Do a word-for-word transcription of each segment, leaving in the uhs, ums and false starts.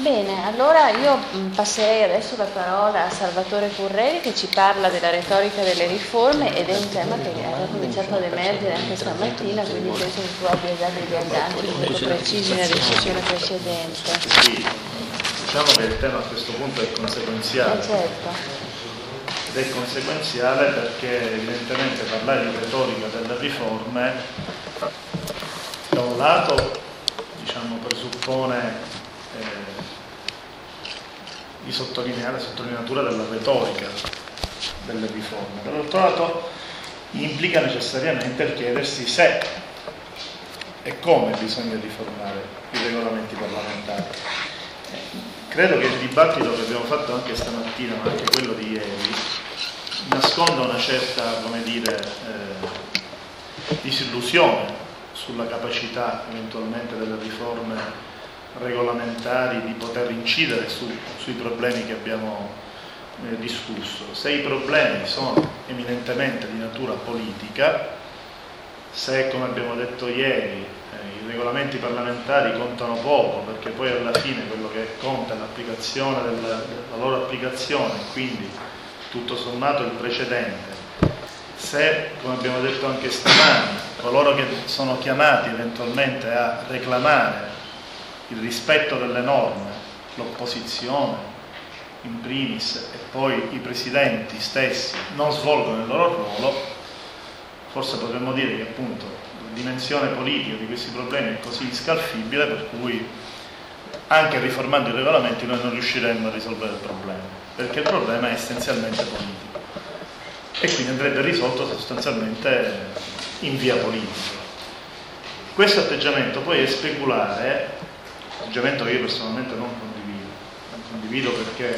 Bene, allora io passerei adesso la parola a Salvatore Curreri che ci parla della retorica delle riforme ed è un tema che era cominciato ad emergere anche stamattina, quindi penso che tu abbia già degli andamenti molto precisi nella discussione precedente. Sì, diciamo che il tema a questo punto è conseguenziale. Eh certo. Ed è conseguenziale perché evidentemente parlare di retorica delle riforme da un lato diciamo, presuppone eh, di sottolineare la sottolineatura della retorica delle riforme, dall'altro lato implica necessariamente il chiedersi se e come bisogna riformare i regolamenti parlamentari. Credo che il dibattito che abbiamo fatto anche stamattina, ma anche quello di ieri, nasconda una certa, come dire, eh, disillusione sulla capacità eventualmente delle riforme regolamentari di poter incidere su, sui problemi che abbiamo eh, discusso. Se i problemi sono eminentemente di natura politica, se, come abbiamo detto ieri, eh, i regolamenti parlamentari contano poco, perché poi alla fine quello che conta è l'applicazione della, la loro applicazione, quindi tutto sommato il precedente. Se, come abbiamo detto anche stamani, coloro che sono chiamati eventualmente a reclamare il rispetto delle norme, l'opposizione in primis e poi i presidenti stessi non svolgono il loro ruolo, forse potremmo dire che appunto la dimensione politica di questi problemi è così inscalfibile per cui anche riformando i regolamenti noi non riusciremmo a risolvere il problema, perché il problema è essenzialmente politico e quindi andrebbe risolto sostanzialmente in via politica. Questo atteggiamento poi è speculare, atteggiamento che io personalmente non condivido, non condivido perché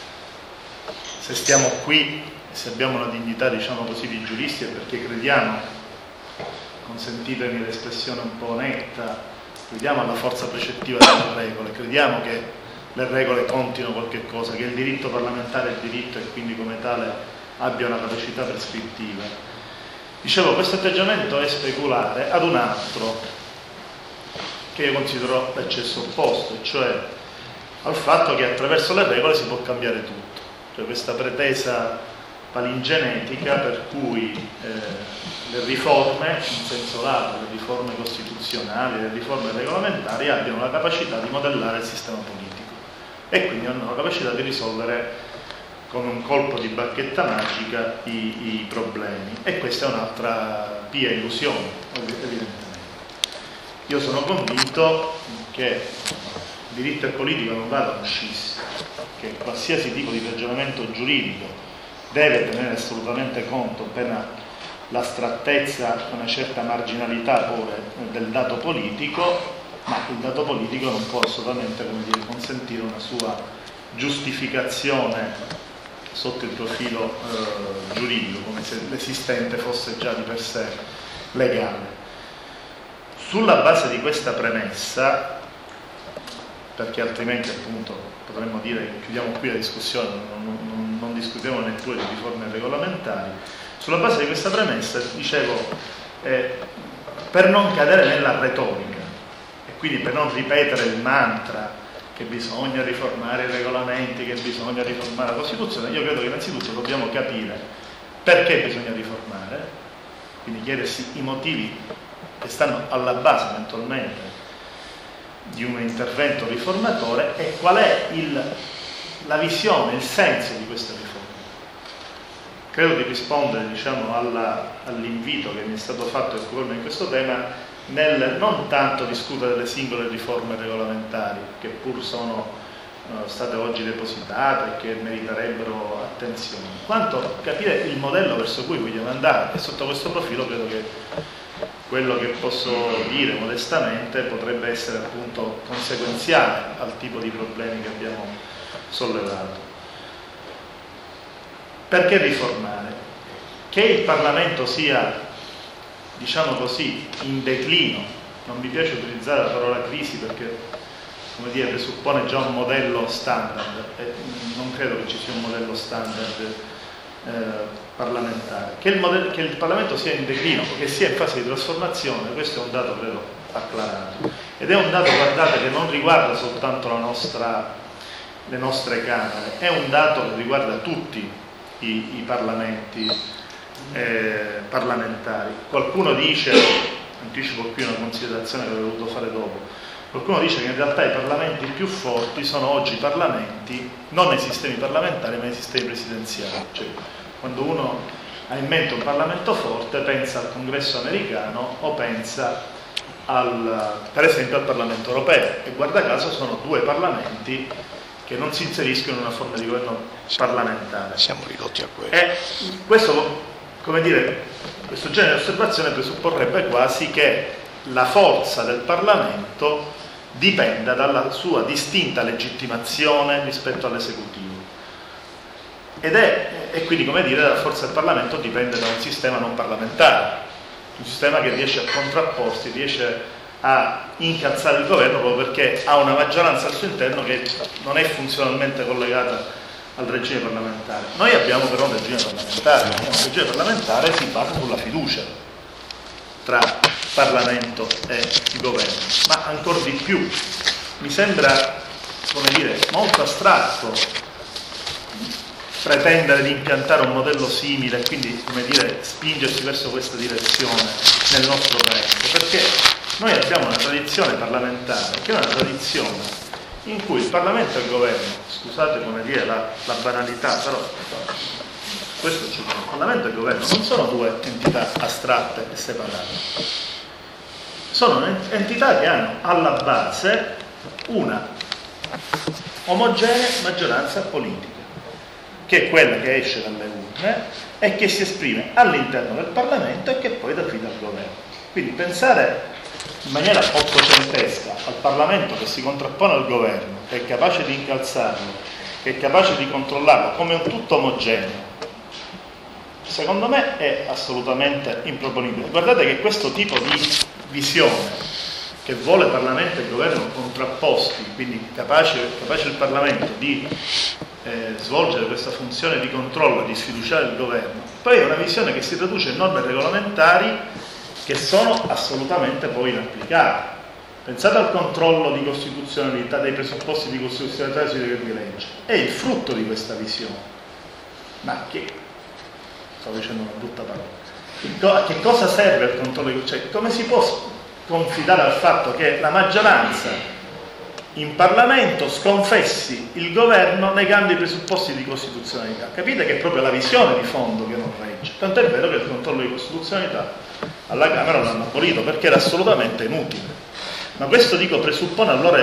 se stiamo qui, se abbiamo una dignità diciamo così di giuristi è perché crediamo, consentitemi l'espressione un po' netta, crediamo alla forza precettiva delle regole, crediamo che le regole contino qualche cosa, che il diritto parlamentare è il diritto e quindi come tale abbia una capacità prescrittiva. Dicevo, questo atteggiamento è speculare ad un altro che io considero l'eccesso opposto, cioè al fatto che attraverso le regole si può cambiare tutto, cioè questa pretesa palingenetica per cui eh, le riforme, in senso lato, le riforme costituzionali, le riforme regolamentari abbiano la capacità di modellare il sistema politico e quindi hanno la capacità di risolvere con un colpo di bacchetta magica i, i problemi, e questa è un'altra pia illusione, evidentemente. Io sono convinto che diritto e politica non vadano scissi, che qualsiasi tipo di ragionamento giuridico deve tenere assolutamente conto, pena l'astrattezza, una certa marginalità pure del dato politico, ma il dato politico non può assolutamente, come dire, consentire una sua giustificazione sotto il profilo eh, giuridico, come se l'esistente fosse già di per sé legale. Sulla base di questa premessa, perché altrimenti appunto potremmo dire che chiudiamo qui la discussione, non, non, non discutiamo neppure di riforme regolamentari, sulla base di questa premessa, dicevo, eh, per non cadere nella retorica e quindi per non ripetere il mantra che bisogna riformare i regolamenti, che bisogna riformare la Costituzione, io credo che innanzitutto dobbiamo capire perché bisogna riformare, quindi chiedersi i motivi che stanno alla base eventualmente di un intervento riformatore e qual è il, la visione, il senso di queste riforme. Credo di rispondere diciamo, all'invito che mi è stato fatto a occuparmi in questo tema nel non tanto discutere delle singole riforme regolamentari che pur sono uh, state oggi depositate e che meriterebbero attenzione, quanto capire il modello verso cui vogliamo andare, e sotto questo profilo credo che quello che posso dire modestamente potrebbe essere appunto conseguenziale al tipo di problemi che abbiamo sollevato. Perché riformare? Che il Parlamento sia, diciamo così, in declino, non mi piace utilizzare la parola crisi perché, come dire, presuppone già un modello standard e non credo che ci sia un modello standard eh, parlamentare. Che il, modello, che il Parlamento sia in declino o che sia in fase di trasformazione, questo è un dato credo acclarato. Ed è un dato, guardate, che non riguarda soltanto la nostra, le nostre Camere, è un dato che riguarda tutti i, i parlamenti eh, parlamentari. Qualcuno dice, anticipo qui una considerazione che avrei voluto fare dopo, qualcuno dice che in realtà i parlamenti più forti sono oggi parlamenti, non nei sistemi parlamentari ma nei sistemi presidenziali. Cioè, quando uno ha in mente un Parlamento forte pensa al Congresso americano o pensa al, per esempio al Parlamento europeo, e guarda caso sono due parlamenti che non si inseriscono in una forma di governo parlamentare. Siamo ridotti a questo. E questo, come dire, questo genere di osservazione presupporrebbe quasi che la forza del Parlamento dipenda dalla sua distinta legittimazione rispetto all'esecutivo. Ed è, e quindi, come dire, la forza del Parlamento dipende da un sistema non parlamentare, un sistema che riesce a contrapporsi, riesce a incalzare il governo proprio perché ha una maggioranza al suo interno che non è funzionalmente collegata al regime parlamentare. Noi abbiamo però un regime parlamentare, un regime parlamentare si basa sulla fiducia tra Parlamento e governo, ma ancora di più mi sembra, come dire, molto astratto pretendere di impiantare un modello simile e quindi, come dire, spingersi verso questa direzione nel nostro paese, perché noi abbiamo una tradizione parlamentare che è una tradizione in cui il Parlamento e il governo, scusate, come dire, la, la banalità, però questo ci sono, il Parlamento e il governo non sono due entità astratte e separate, sono entità che hanno alla base una omogenea maggioranza politica, che è quella che esce dalle urne e che si esprime all'interno del Parlamento e che poi dà fine al governo. Quindi pensare in maniera ottocentesca al Parlamento che si contrappone al governo, che è capace di incalzarlo, che è capace di controllarlo come un tutto omogeneo, secondo me è assolutamente improponibile. Guardate che questo tipo di visione che vuole Parlamento e governo contrapposti, quindi capace, capace il Parlamento di eh, svolgere questa funzione di controllo, di sfiduciare il governo, poi è una visione che si traduce in norme regolamentari che sono assolutamente poi inapplicate. Pensate al controllo di costituzionalità, dei presupposti di costituzionalità sui decreti di legge, è il frutto di questa visione. Ma che, stavo dicendo una brutta parola, a che cosa serve il controllo di cioè, come si può confidare al fatto che la maggioranza in Parlamento sconfessi il governo negando i presupposti di costituzionalità? Capite che è proprio la visione di fondo che non regge. Tanto è vero che il controllo di costituzionalità alla Camera l'hanno abolito perché era assolutamente inutile. Ma questo, dico, presuppone allora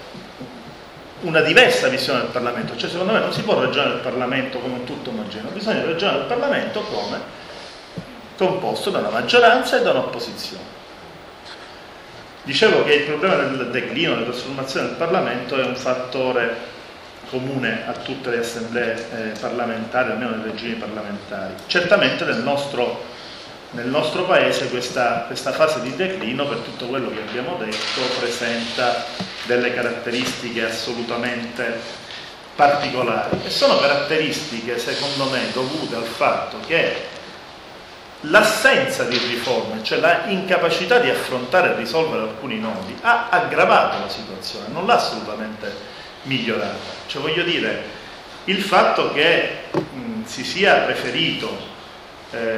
una diversa visione del Parlamento. Cioè, secondo me non si può ragionare il Parlamento come un tutto omogeneo, bisogna ragionare il Parlamento come composto da una maggioranza e da un'opposizione. Dicevo che il problema del declino, della trasformazione del Parlamento è un fattore comune a tutte le assemblee eh, parlamentari, almeno nei regimi parlamentari. Certamente nel nostro, nel nostro Paese questa, questa fase di declino, per tutto quello che abbiamo detto, presenta delle caratteristiche assolutamente particolari, e sono caratteristiche, secondo me, dovute al fatto che l'assenza di riforme, cioè la incapacità di affrontare e risolvere alcuni nodi, ha aggravato la situazione, non l'ha assolutamente migliorata. Cioè, voglio dire, il fatto che mh, si sia preferito, eh,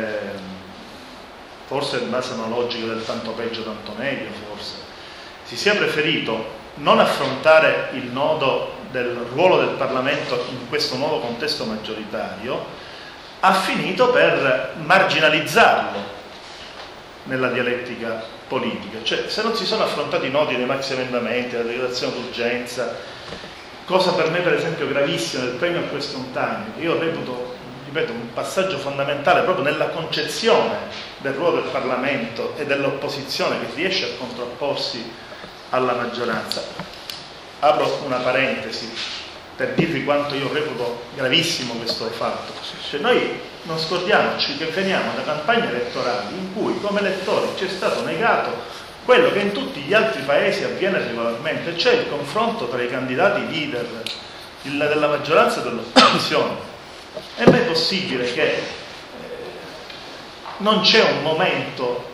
forse in base a una logica del tanto peggio tanto meglio, forse, si sia preferito non affrontare il nodo del ruolo del Parlamento in questo nuovo contesto maggioritario, ha finito per marginalizzarlo nella dialettica politica. Cioè, se non si sono affrontati i nodi dei maxi emendamenti, della decretazione d'urgenza, cosa per me per esempio gravissima del premio al question time, io reputo, ripeto, un passaggio fondamentale proprio nella concezione del ruolo del Parlamento e dell'opposizione che riesce a contrapporsi alla maggioranza. Apro una parentesi per dirvi quanto io reputo gravissimo questo fatto. Cioè, noi non scordiamoci che veniamo da campagne elettorali in cui come elettori ci è stato negato quello che in tutti gli altri paesi avviene regolarmente, cioè il confronto tra i candidati leader il, della maggioranza e dell'opposizione. È mai possibile che eh, non c'è un momento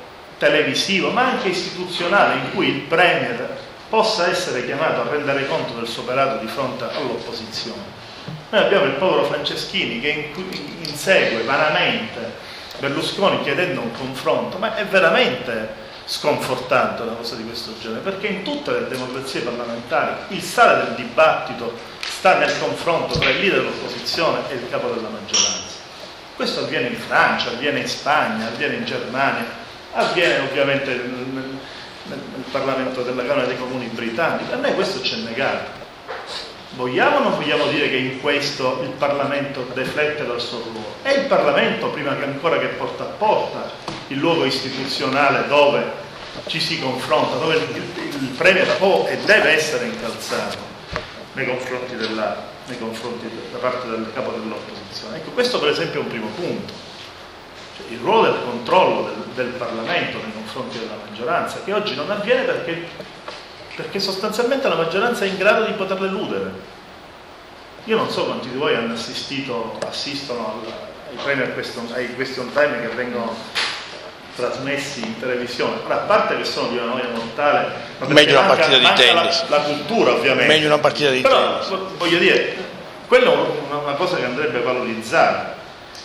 televisivo ma anche istituzionale in cui il Premier possa essere chiamato a rendere conto del suo operato di fronte all'opposizione. Noi abbiamo il povero Franceschini che insegue vanamente Berlusconi chiedendo un confronto, ma è veramente sconfortante una cosa di questo genere, perché in tutte le democrazie parlamentari il sale del dibattito sta nel confronto tra il leader dell'opposizione e il capo della maggioranza. Questo avviene in Francia, avviene in Spagna, avviene in Germania, avviene ovviamente nel, nel, nel Parlamento della Camera dei Comuni britannica. A noi questo ci è negato. Vogliamo o non vogliamo dire che in questo il Parlamento deflette dal suo ruolo? È il Parlamento, prima che ancora che porta a porta, il luogo istituzionale dove ci si confronta, dove il, il Premier può e deve essere incalzato nei confronti, della, nei confronti da parte del capo dell'opposizione. Ecco, questo per esempio è un primo punto. Cioè, il ruolo del controllo del, del Parlamento nei confronti della maggioranza, che oggi non avviene perché perché sostanzialmente la maggioranza è in grado di poterle eludere. Io non so quanti di voi hanno assistito, assistono al, ai, premier question, ai question time che vengono trasmessi in televisione. Ora, a parte che sono di una noia mortale, ma meglio una manca, partita di tennis. La, la cultura, ovviamente. Meglio una partita di Però, tennis. Voglio dire, quella è una, una cosa che andrebbe valorizzata.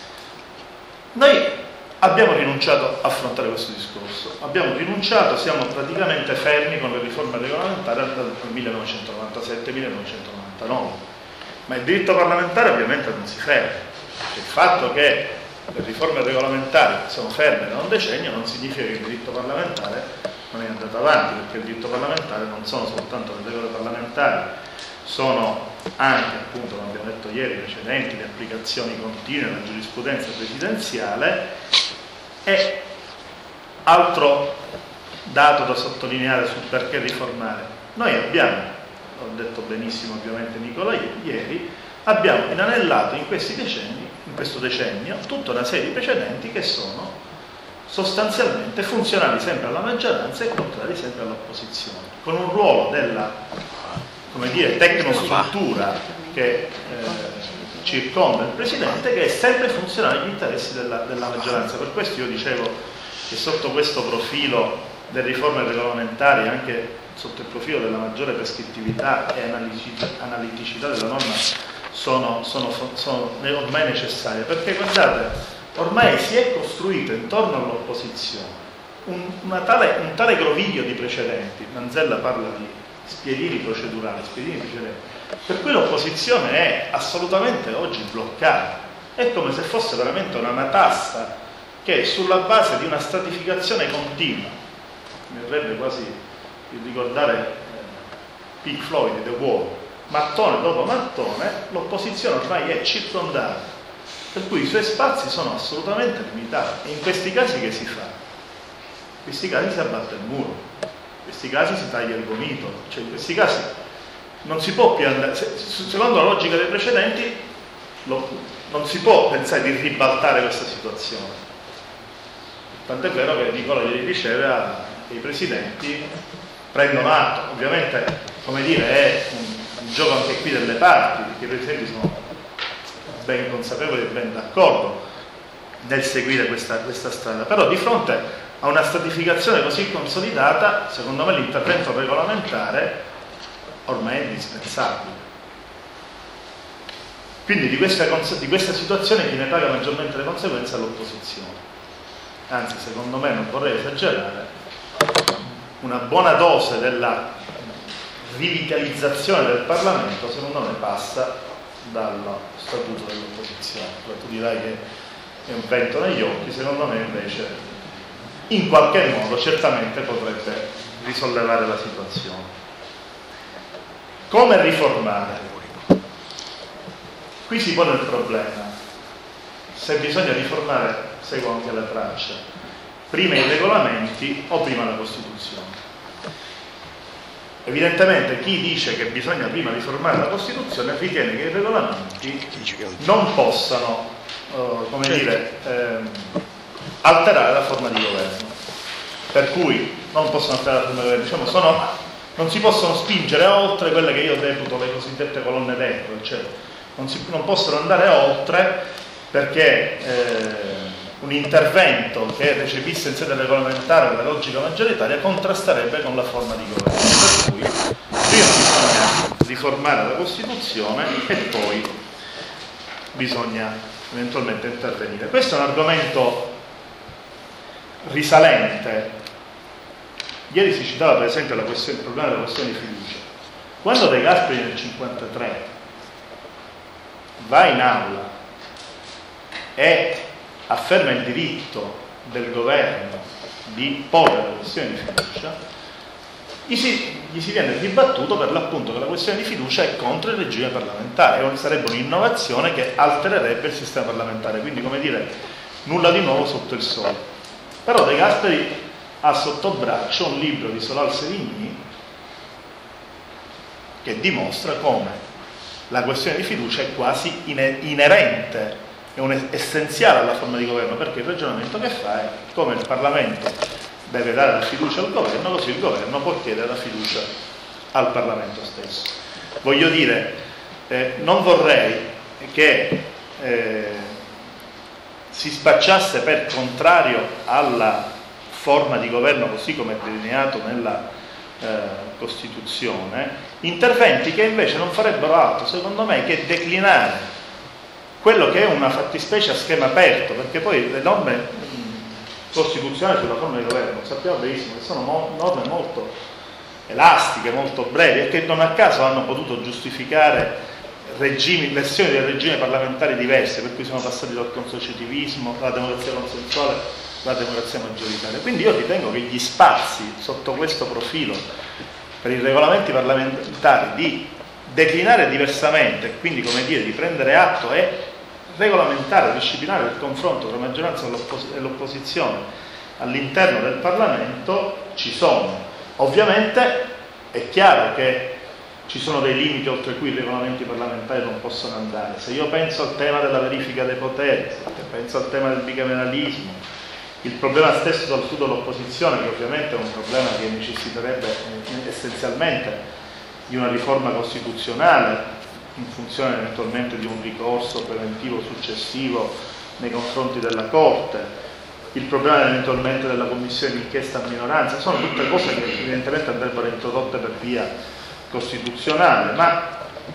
Noi abbiamo rinunciato a affrontare questo discorso, abbiamo rinunciato, siamo praticamente fermi con le riforme regolamentari dal millenovecentonovantasette millenovecentonovantanove, ma il diritto parlamentare ovviamente non si ferma. Il fatto che le riforme regolamentari sono ferme da un decennio non significa che il diritto parlamentare non è andato avanti, perché il diritto parlamentare non sono soltanto le regole parlamentari, sono anche, appunto, come abbiamo detto ieri, precedenti, le applicazioni continue, la giurisprudenza presidenziale. E altro dato da sottolineare sul perché riformare: noi abbiamo, l'ho detto benissimo ovviamente Nicola ieri, abbiamo inanellato in questi decenni, in questo decennio, tutta una serie di precedenti che sono sostanzialmente funzionali sempre alla maggioranza e contrari sempre all'opposizione, con un ruolo della, come dire, tecnostruttura che eh, circonda il Presidente, che è sempre funzionale agli interessi della, della maggioranza. Per questo io dicevo che sotto questo profilo delle riforme regolamentari, anche sotto il profilo della maggiore prescrittività e analiticità della norma, sono, sono, sono ormai necessarie, perché guardate, ormai si è costruito intorno all'opposizione un, una tale, un tale groviglio di precedenti. Manzella parla di spiedini procedurali, spiedini precedenti, per cui l'opposizione è assolutamente oggi bloccata. È come se fosse veramente una matassa che sulla base di una stratificazione continua, mi verrebbe quasi di ricordare eh, Pink Floyd, The Wall, mattone dopo mattone, l'opposizione ormai è circondata, per cui i suoi spazi sono assolutamente limitati. E in questi casi che si fa? In questi casi si abbatte il muro, in questi casi si taglia il gomito, cioè in questi casi non si può più andare, secondo la logica dei precedenti, lo, non si può pensare di ribaltare questa situazione. Tant'è vero che Nicola ieri diceva che i presidenti prendono atto, ovviamente, come dire, è un, un gioco anche qui delle parti, perché i presidenti sono ben consapevoli e ben d'accordo nel seguire questa, questa strada, però di fronte a una stratificazione così consolidata, secondo me l'intervento regolamentare ormai è indispensabile. Quindi di questa, di questa situazione chi ne paga maggiormente le conseguenze è l'opposizione. Anzi, secondo me, non vorrei esagerare, una buona dose della rivitalizzazione del Parlamento secondo me passa dallo statuto dell'opposizione. Tu dirai che è un vento negli occhi, secondo me invece in qualche modo certamente potrebbe risollevare la situazione. Come riformare? Qui si pone il problema. Se bisogna riformare, seguo anche la traccia, prima i regolamenti o prima la Costituzione. Evidentemente chi dice che bisogna prima riformare la Costituzione ritiene che i regolamenti non possano, uh, come dire, ehm, alterare la forma di governo. Per cui non possono alterare la forma di governo, diciamo, sono... non si possono spingere oltre quelle che io reputo le cosiddette colonne d'eco, cioè non, si, non possono andare oltre perché eh, un intervento che recepisse in sede regolamentare la logica maggioritaria contrasterebbe con la forma di governo. Per cui prima bisogna riformare la Costituzione e poi bisogna eventualmente intervenire. Questo è un argomento risalente. Ieri si citava per esempio la questione, il problema della questione di fiducia. Quando De Gasperi nel cinquantatré va in aula e afferma il diritto del governo di porre la questione di fiducia, gli si, gli si viene ribattuto per l'appunto che la questione di fiducia è contro il regime parlamentare e sarebbe un'innovazione che altererebbe il sistema parlamentare, quindi come dire nulla di nuovo sotto il sole. Però De Gasperi ha sotto braccio un libro di Solal Sevigny che dimostra come la questione di fiducia è quasi inerente, è un essenziale alla forma di governo, perché il ragionamento che fa è come il Parlamento deve dare la fiducia al governo, così il governo può chiedere la fiducia al Parlamento stesso. Voglio dire, eh, non vorrei che eh, si spacciasse per contrario alla forma di governo così come è delineato nella eh, Costituzione, interventi che invece non farebbero altro, secondo me, che declinare quello che è una fattispecie a schema aperto, perché poi le norme mh, costituzionali sulla forma di governo sappiamo benissimo che sono mo norme molto elastiche, molto brevi, e che non a caso hanno potuto giustificare regimi, versioni del regime parlamentari diverse, per cui siamo passati dal consociativismo, alla democrazia consensuale, alla democrazia maggioritaria. Quindi io ritengo che gli spazi sotto questo profilo per i regolamenti parlamentari di declinare diversamente, quindi come dire di prendere atto e regolamentare, disciplinare il confronto tra la maggioranza e l'opposizione all'interno del Parlamento ci sono. Ovviamente è chiaro che ci sono dei limiti oltre cui i regolamenti parlamentari non possono andare. Se io penso al tema della verifica dei poteri, se penso al tema del bicameralismo, il problema stesso del studio dell'opposizione, che ovviamente è un problema che necessiterebbe essenzialmente di una riforma costituzionale in funzione eventualmente di un ricorso preventivo successivo nei confronti della Corte, il problema eventualmente della commissione d'inchiesta a minoranza, sono tutte cose che evidentemente andrebbero introdotte per via costituzionale, ma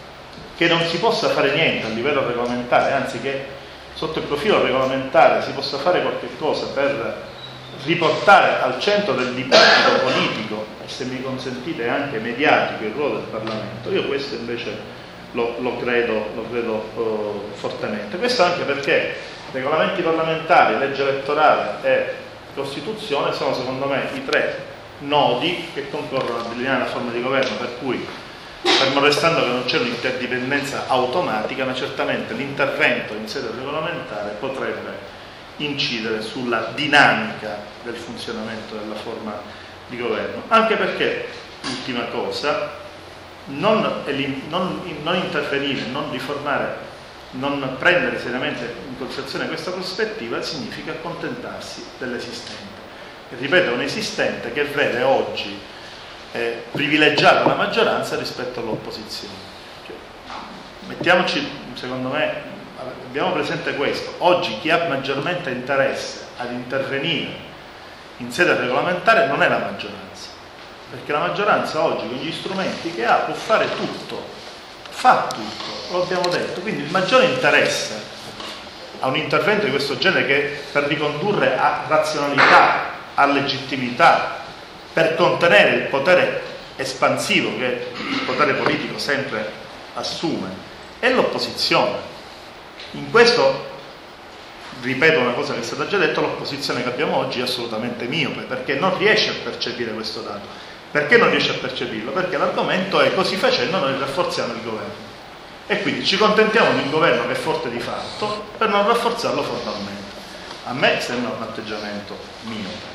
che non si possa fare niente a livello regolamentare, anzi che sotto il profilo regolamentare si possa fare qualche cosa per riportare al centro del dibattito politico e, se mi consentite, anche mediatico il ruolo del Parlamento, io questo invece lo, lo credo, lo credo uh, fortemente. Questo anche perché regolamenti parlamentari, legge elettorale e Costituzione sono secondo me i tre nodi che concorrono a delineare la forma di governo, per cui, fermo restando che non c'è un'interdipendenza automatica, ma certamente l'intervento in sede regolamentare potrebbe incidere sulla dinamica del funzionamento della forma di governo, anche perché, ultima cosa, non, non, non intervenire, non riformare, non prendere seriamente in considerazione questa prospettiva significa accontentarsi dell'esistente. E ripeto, un esistente che vede oggi eh, privilegiata la maggioranza rispetto all'opposizione. Cioè, mettiamoci, secondo me, abbiamo presente questo: oggi chi ha maggiormente interesse ad intervenire in sede regolamentare non è la maggioranza, perché la maggioranza oggi con gli strumenti che ha può fare tutto, fa tutto, lo abbiamo detto. Quindi il maggiore interesse a un intervento di questo genere, che per ricondurre a razionalità, a legittimità, per contenere il potere espansivo che il potere politico sempre assume, è l'opposizione. In questo, ripeto una cosa che è stata già detta, l'opposizione che abbiamo oggi è assolutamente miope, perché non riesce a percepire questo dato. Perché non riesce a percepirlo? Perché l'argomento è: così facendo noi rafforziamo il governo. E quindi ci contentiamo di un governo che è forte di fatto per non rafforzarlo formalmente. A me sembra un atteggiamento miope.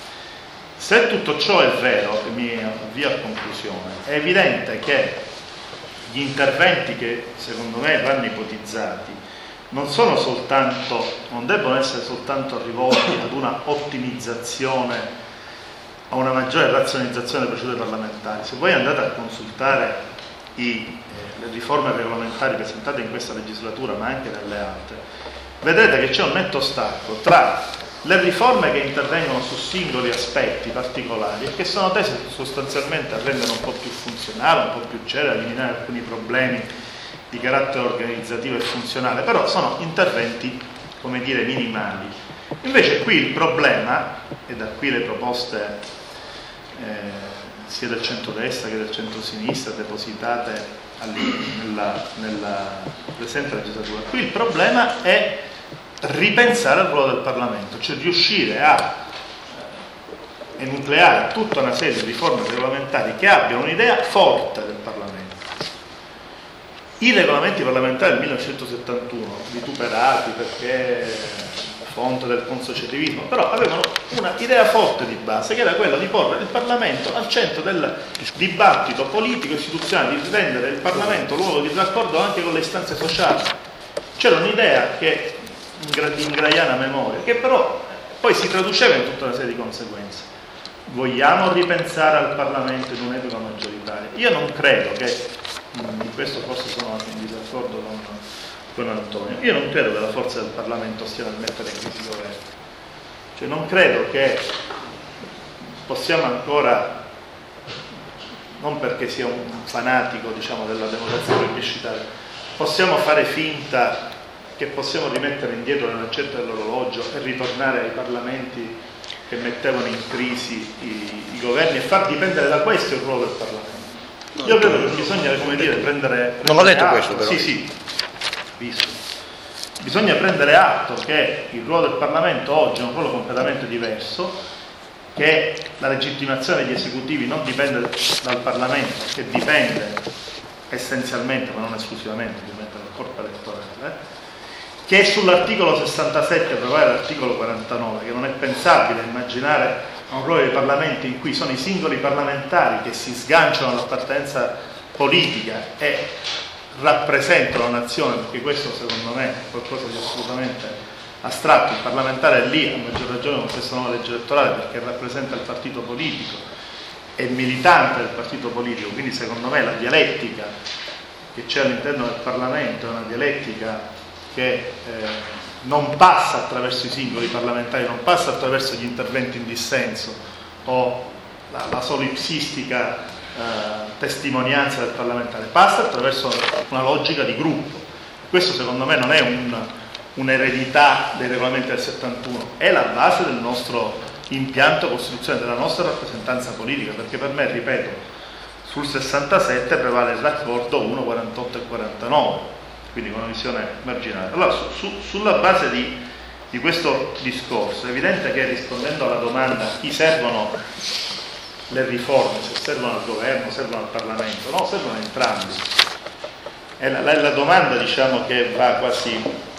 Se tutto ciò è vero, e mi avvio a conclusione, è evidente che gli interventi che secondo me vanno ipotizzati non sono soltanto, non debbono essere soltanto rivolti ad una ottimizzazione, a una maggiore razionalizzazione delle procedure parlamentari. Se voi andate a consultare i, eh, le riforme regolamentari presentate in questa legislatura, ma anche nelle altre, vedrete che c'è un netto stacco tra le riforme che intervengono su singoli aspetti particolari e che sono tese sostanzialmente a rendere un po' più funzionale, un po' più celere, a eliminare alcuni problemi di carattere organizzativo e funzionale, però sono interventi, come dire, minimali. Invece qui il problema, e da qui le proposte eh, sia del centrodestra che del centrosinistra depositate nella, nella presente legislatura, qui il problema è ripensare il ruolo del Parlamento, cioè riuscire a enucleare tutta una serie di riforme regolamentari che abbiano un'idea forte del Parlamento. I regolamenti parlamentari del millenovecentosettantuno, vituperati perché fonte del consociativismo, però avevano una idea forte di base, che era quella di porre il Parlamento al centro del dibattito politico istituzionale, di rendere il Parlamento luogo di raccordo anche con le istanze sociali. C'era un'idea che di ingraiana memoria, che però poi si traduceva in tutta una serie di conseguenze. Vogliamo ripensare al Parlamento in un'epoca maggioritaria? Io non credo che, in questo forse sono anche in disaccordo con, con Antonio, io non credo che la forza del Parlamento stia nel mettere in crisi il governo. Cioè non credo che possiamo ancora, non perché sia un fanatico, diciamo, della democrazia plebiscitaria, possiamo fare finta che possiamo rimettere indietro la lancetta dell'orologio e ritornare ai parlamenti che mettevano in crisi i, i governi e far dipendere da questo il ruolo del Parlamento. Io credo che bisogna, come dire, prendere... Non ho detto atto, questo però. Sì, sì, visto. Bisogna prendere atto che il ruolo del Parlamento oggi è un ruolo completamente diverso, che la legittimazione degli esecutivi non dipende dal Parlamento, che dipende essenzialmente, ma non esclusivamente, ovviamente dal corpo elettorale, che sull'articolo sessantasette prevale l'articolo quarantanove, che non è pensabile immaginare un ruolo dei parlamenti in cui sono i singoli parlamentari che si sganciano dall'appartenenza politica e rappresentano la nazione, perché questo secondo me è qualcosa di assolutamente astratto. Il parlamentare è lì, a maggior ragione con questa nuova legge elettorale, perché rappresenta il partito politico, è militante del partito politico, quindi secondo me la dialettica che c'è all'interno del Parlamento è una dialettica che eh, non passa attraverso i singoli parlamentari, non passa attraverso gli interventi in dissenso o la, la solipsistica eh, testimonianza del parlamentare, passa attraverso una logica di gruppo. Questo secondo me non è un, un'eredità dei regolamenti del settantuno, è la base del nostro impianto costituzionale, della nostra rappresentanza politica, perché per me, ripeto, sul sessantasette prevale il raccordo uno, quarantotto e quarantanove, quindi con una visione marginale. Allora, su, su, sulla base di, di questo discorso, è evidente che, rispondendo alla domanda chi servono le riforme, se servono al governo, servono al Parlamento, no, servono entrambi. È la, la, la domanda, diciamo, che va quasi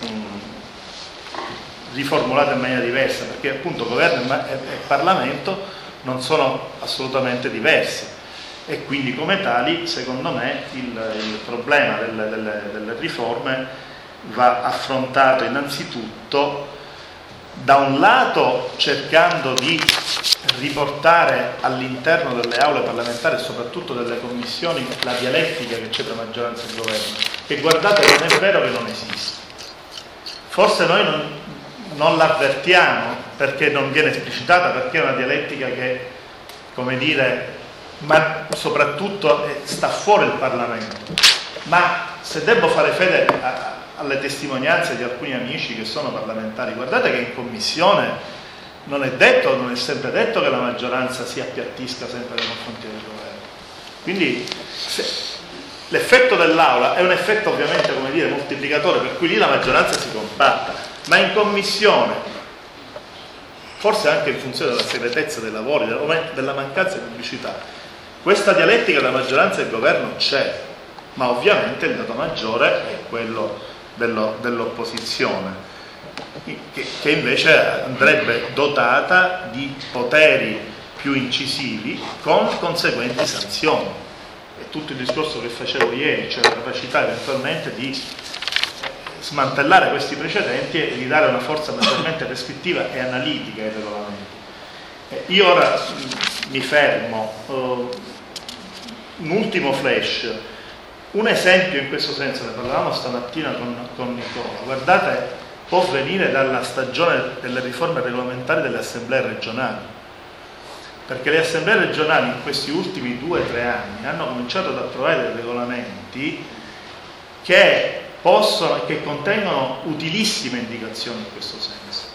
mh, riformulata in maniera diversa, perché appunto governo e, e, e Parlamento non sono assolutamente diversi. E quindi come tali, secondo me, il, il problema delle, delle, delle riforme va affrontato innanzitutto da un lato cercando di riportare all'interno delle aule parlamentari e soprattutto delle commissioni la dialettica che c'è tra maggioranza e governo, che guardate non è vero che non esiste. Forse noi non, non l'avvertiamo perché non viene esplicitata, perché è una dialettica che, come dire, ma soprattutto sta fuori il Parlamento. Ma se devo fare fede a, alle testimonianze di alcuni amici che sono parlamentari, guardate che in commissione non è detto, non è sempre detto che la maggioranza si appiattisca sempre nei confronti del governo. Quindi se, l'effetto dell'aula è un effetto ovviamente, come dire, moltiplicatore, per cui lì la maggioranza si compatta, ma in commissione, forse anche in funzione della segretezza dei lavori, della mancanza di pubblicità, questa dialettica tra maggioranza e governo c'è, ma ovviamente il dato maggiore è quello dello, dell'opposizione, che, che invece andrebbe dotata di poteri più incisivi con conseguenti sanzioni. È tutto il discorso che facevo ieri, cioè la capacità eventualmente di smantellare questi precedenti e di dare una forza maggiormente prescrittiva e analitica ai regolamenti. Io ora mi fermo. Uh, un ultimo flash, un esempio in questo senso, ne parlavamo stamattina con, con Nicola. Guardate può venire dalla stagione delle riforme regolamentari delle assemblee regionali, perché le assemblee regionali in questi ultimi due o tre anni hanno cominciato ad approvare dei regolamenti che possono e che contengono utilissime indicazioni in questo senso.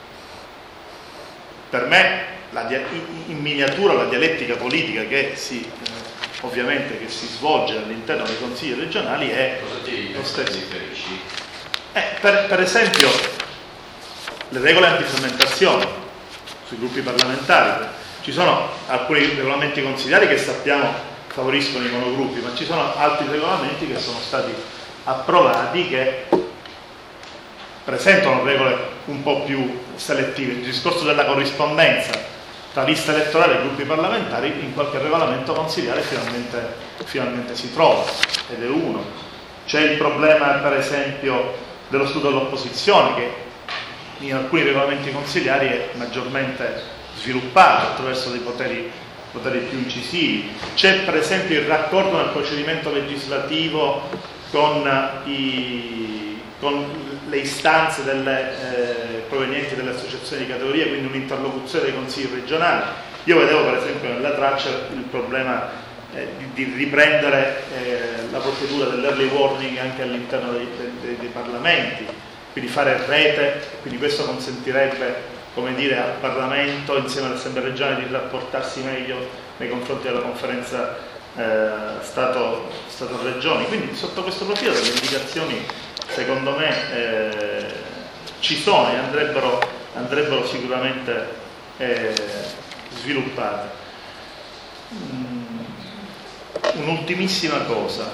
Per me, la, in miniatura, la dialettica politica che si, eh, ovviamente, che si svolge all'interno dei consigli regionali è lo stesso. Eh, per, per esempio, le regole antifermentazione sui gruppi parlamentari. Ci sono alcuni regolamenti consigliari che sappiamo favoriscono i monogruppi, ma ci sono altri regolamenti che sono stati approvati che presentano regole un po' più selettive. Il discorso della corrispondenza tra lista elettorale e gruppi parlamentari in qualche regolamento consigliare finalmente, finalmente si trova, ed è uno. C'è il problema, per esempio, dello studio dell'opposizione, che in alcuni regolamenti consigliari è maggiormente sviluppato attraverso dei poteri, poteri più incisivi. C'è per esempio il raccordo nel procedimento legislativo con, i, con le istanze delle, eh, provenienti dalle associazioni di categoria, quindi un'interlocuzione dei consigli regionali. Io vedevo per esempio nella traccia il problema eh, di, di riprendere eh, la procedura dell'early warning anche all'interno dei, dei, dei parlamenti, quindi fare rete, quindi questo consentirebbe, come dire, al Parlamento insieme all'Assemblea regionale di rapportarsi meglio nei confronti della conferenza eh, Stato, Stato-Regioni. Quindi sotto questo profilo delle indicazioni secondo me eh, ci sono e andrebbero, andrebbero sicuramente eh, sviluppate. Mm, un'ultimissima cosa.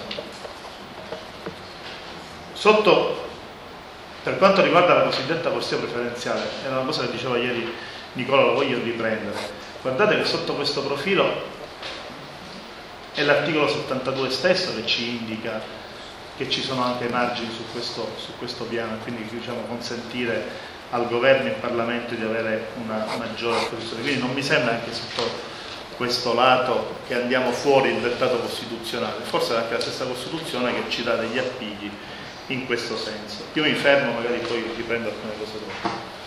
Sotto Per quanto riguarda la cosiddetta corsia preferenziale, è una cosa che diceva ieri Nicola, lo voglio riprendere. Guardate che sotto questo profilo è l'articolo settantadue stesso che ci indica che ci sono anche margini su questo, su questo piano, quindi diciamo, consentire al governo e al Parlamento di avere una maggiore posizione. Quindi non mi sembra anche sotto questo lato che andiamo fuori il dettato costituzionale, forse è anche la stessa Costituzione che ci dà degli appigli in questo senso. Io mi fermo, magari poi riprendo alcune cose dopo.